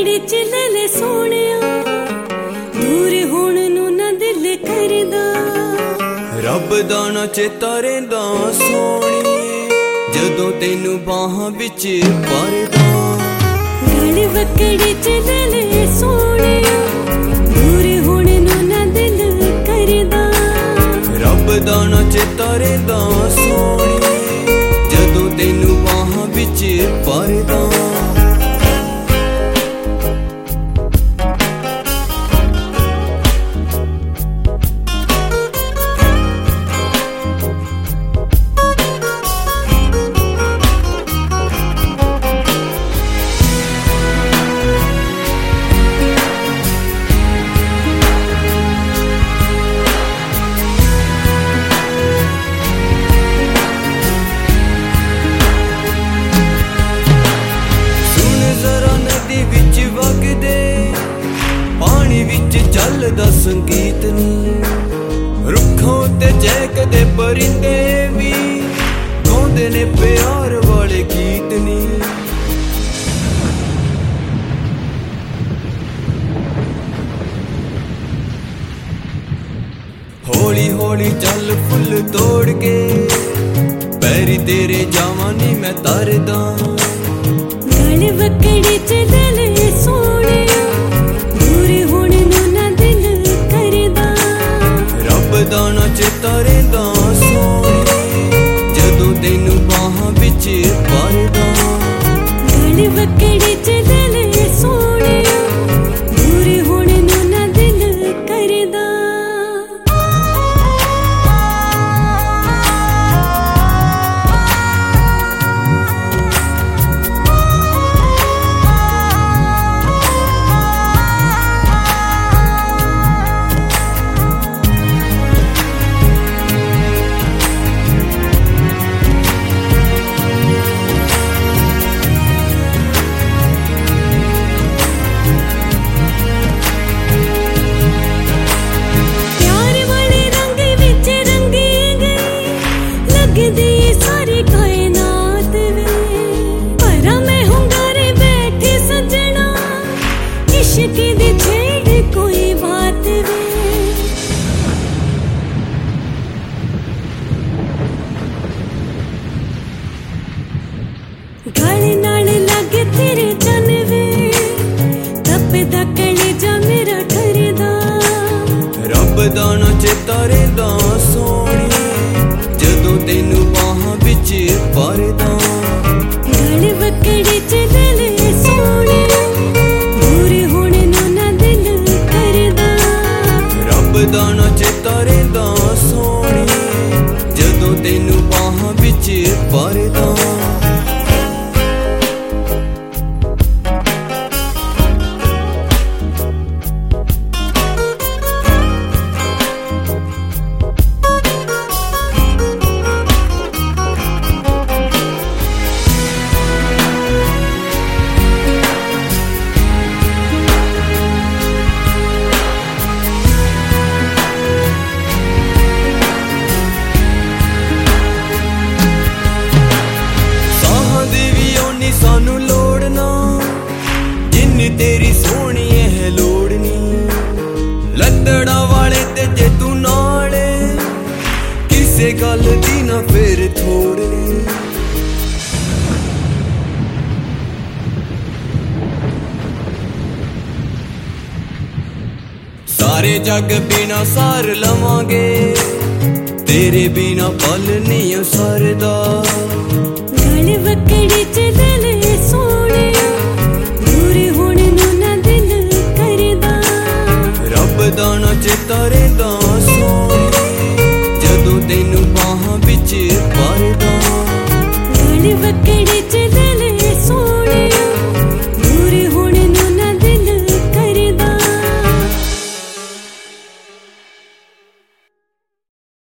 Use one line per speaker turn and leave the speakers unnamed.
वकड़ी च ले ले सोनिया दूर होण नू ना दिल करदा
रब दा ना चेता रहिंदा सोहणिए जदों तैनू बाहां विच भरदा
गल वकड़ी च ले ले सोनिया दूर होण नू ना दिल करदा
रब दा ना चेता रहिंदा सोहणिए जदों तैनू बाहां विच भरदा पानी विच चलदा संगीत नी रुखों ते चहकदे परिंदे भी गाउंदे ने प्यार वाले गीत नी हौली हौली चल फुल तोड़ के पैरी तेरे जावां नी मैं तरदा
गल वकड़ी च ले ले सोनिया दूर होण नू ना दिल करदा
रब दा ना चेता रहिंदा सोहणिए जदों तैनू बाहां विच भरदा
गल वकड़ी च ले ले सोनिया दूर होण नू ना दिल करदा सारी कायनात वे पर मैं हुंगारे बैठी सजना इश्क दी छेड़ कोई बात वे गल नाल लगे तेरे चन वे तपदा कलेजा मेरा ठरदा
रब दा ना चेता रहिंदा सोहणिए जदों तैनू बाहां विच भरदा
गल वकड़ी च ले ले सोनिया दूर होण नू ना दिल करदा
रब दा ना चेता रहिंदा सोहणिए जदों तैनू बाहां विच भरदा सानू लोड़ ना जिन्नी तेरी सोहनी है लोड़नी लत्तड़ा वाले ते जे तू नाले किसे गल दी ना फिर थोड़नी सारे जग बिना सार लवांगे तेरे बिना पल नहीं सरदा